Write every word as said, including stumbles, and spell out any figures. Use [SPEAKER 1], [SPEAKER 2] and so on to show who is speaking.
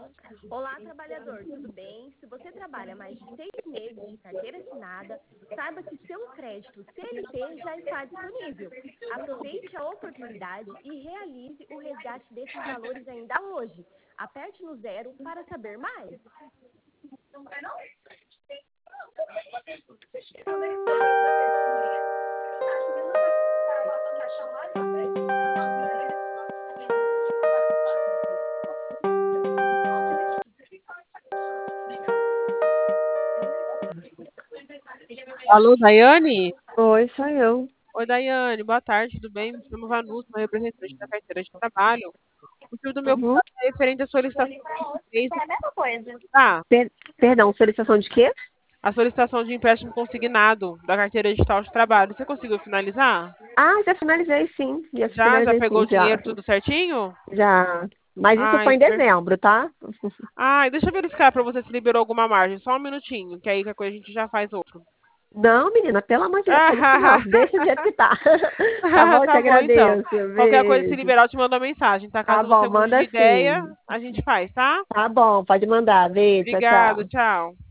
[SPEAKER 1] Olá, trabalhador, tudo bem? Se você trabalha mais de seis meses de carteira assinada, saiba que seu crédito C L T já está disponível. Aproveite a oportunidade e realize o resgate desses valores ainda hoje. Aperte no zero para saber mais.
[SPEAKER 2] Alô, Daiane?
[SPEAKER 3] Oi, sou eu.
[SPEAKER 2] Oi, Daiane, boa tarde, tudo bem? Me chamo Vanusa, sou representante da carteira de trabalho. O motivo do meu
[SPEAKER 3] Uhum.
[SPEAKER 2] contato é referente à solicitação de
[SPEAKER 1] É a mesma coisa.
[SPEAKER 2] ah,
[SPEAKER 3] Per- Perdão, solicitação de quê?
[SPEAKER 2] a solicitação de empréstimo consignado da carteira digital de trabalho. Você conseguiu finalizar?
[SPEAKER 3] Ah, já finalizei sim. Já
[SPEAKER 2] Já? Já
[SPEAKER 3] finalizei
[SPEAKER 2] pegou
[SPEAKER 3] sim,
[SPEAKER 2] o dinheiro
[SPEAKER 3] já.
[SPEAKER 2] tudo certinho?
[SPEAKER 3] Já. Mas isso
[SPEAKER 2] Ai,
[SPEAKER 3] foi em
[SPEAKER 2] per...
[SPEAKER 3] dezembro, tá?
[SPEAKER 2] Ai, deixa eu verificar pra você se liberou alguma margem. Só um minutinho, que aí qualquer coisa a gente já faz outro.
[SPEAKER 3] Não, menina, pelo amor de Deus, faz isso
[SPEAKER 2] Ah,
[SPEAKER 3] não. Deixa do jeito que tá. Tá bom? Eu te
[SPEAKER 2] tá bom, então.
[SPEAKER 3] agradeço.
[SPEAKER 2] Qualquer coisa, se
[SPEAKER 3] Beijo.
[SPEAKER 2] liberar, eu te mando uma mensagem, tá?
[SPEAKER 3] Tá
[SPEAKER 2] Caso você
[SPEAKER 3] bom,
[SPEAKER 2] mude de
[SPEAKER 3] manda
[SPEAKER 2] ideia,
[SPEAKER 3] sim.
[SPEAKER 2] a gente faz, tá?
[SPEAKER 3] Tá bom, pode mandar. Beijo, tchau,
[SPEAKER 2] Obrigado,
[SPEAKER 3] tchau.
[SPEAKER 2] tchau.